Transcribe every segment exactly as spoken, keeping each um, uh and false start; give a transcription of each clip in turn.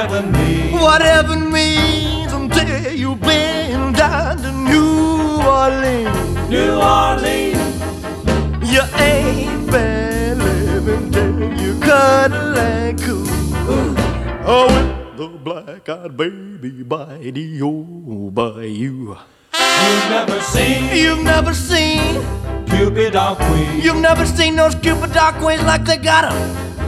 heaven means. What heaven means until you've been down to New Orleans. New Orleans. You ain't been living till you cuddle and cool. Oh, with the black-eyed baby by the old bayou. You've never seen. You've never seen Cupid or Queen. You've never seen those Cupid Dark Queens like they got 'em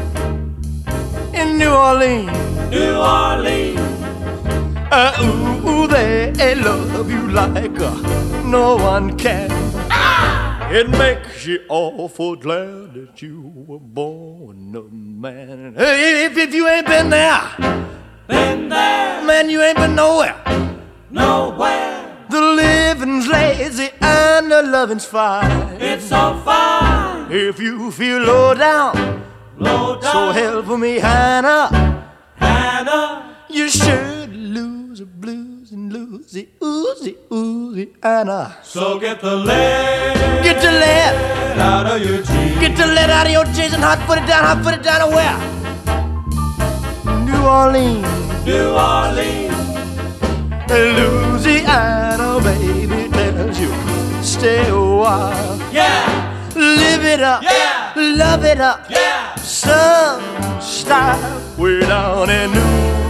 in New Orleans. New Orleans. Uh, ooh, they love you like uh, no one can. Ah! It makes you awful glad that you were born a man. Hey, if, if you ain't been there, Been there. man, you ain't been nowhere. Nowhere. The living's lazy and the loving's fine. It's so fine. If you feel low down, Low down. so help me, Hannah, Hannah. you should lose the blues and lose the oozy, oozy, Anna. So get the lead. Get the lead out of your jeans. Get the lead out of your jeans and hot foot it down, hot foot it down to where? New Orleans. New Orleans. Louisiana, baby, tells you stay a while. Yeah. Live it up. Yeah. Love it up. Yeah. Some style way down in New